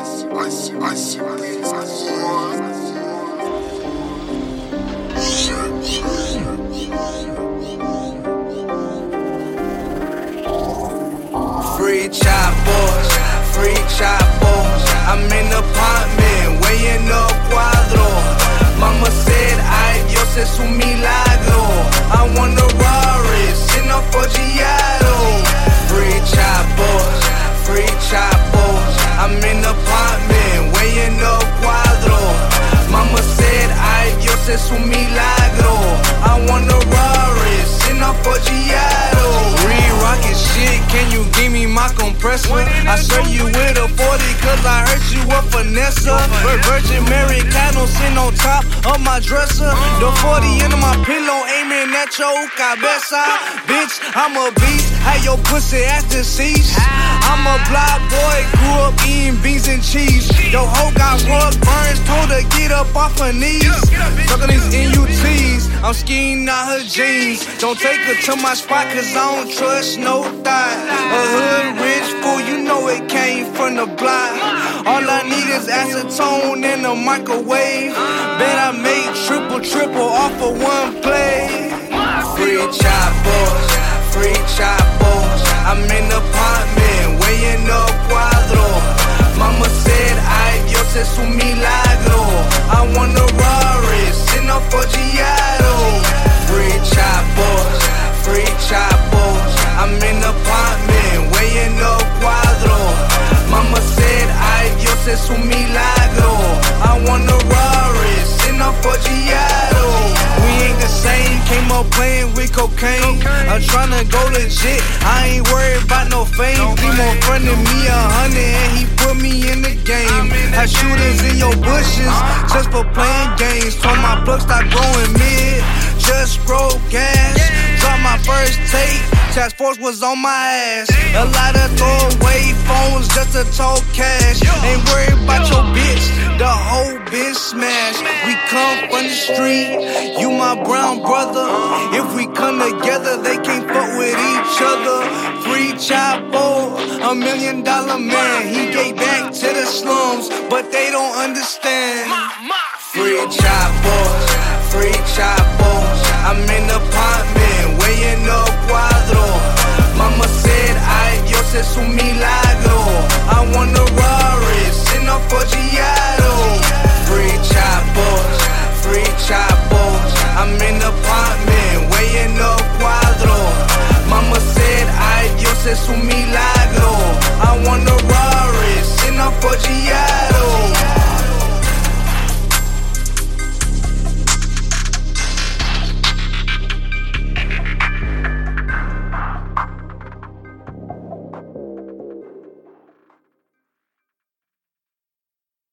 Free Chapos, free Chapos. I'm in the apartment, weighing up cuadro. Mama said, ay, Dios es un milagro. I want the Rari, sitting up for Giado. Free Chapos, free Chapos. I'm in the apartment, weighing up cuadro. Mama said, ay, Dios es un milagro. I want the Rari, sitting up for Giado. Re-rockin' shit, can you give me my compressor? I serve you with a 40 cause I heard you a Vanessa. Virgin Americano sitting on top of my dresser. The 40 into my pillow aiming at your cabeza. Bitch, I'm a beast, had your pussy ass deceased. I'm a block boy, grew up eating beans and cheese. Yo hoe got rug burns, told her get up off her knees. Suckin' these NUTs, I'm skiing out her jeans. Don't take her to my spot cause I don't trust no thigh. A hood rich fool, you know it came from the block. All I need is acetone in the microwave. Bet I made triple off of one play. Free Chapos, free Chapos. I'm in the apartment, weighing up cuadro. Mama said, ay, Dios es un milagro. I want the Rari, sitting up for Giado. Free Chapos, free Chapos. I'm in the apartment, weighing up cuadro. Mama said, ay, Dios es un milagro. I want the Rari, sitting up for Giado. We ain't the same, came up playing with cocaine. I'm tryna go legit, I ain't worried about no fame. Primo fronted me 100 and he put me in the game. Had shooters in your bushes, just for playing games. Told my plug stop growing mid, just grow gas. Dropped my first tape, task force was on my ass. A lot of throwaway phones just to talk cash. Ain't worried about your bitch, the whole bitch smash. We come from the street, you my brown brother. If we come together, they can't fuck with each other. Free Chapo, $1 million man. He gave back to the slums, but they don't understand. Free Chapos, free Chapos. I'm in the apartment, weighing up cuadro. Mama said, ay, Dios es un milagro.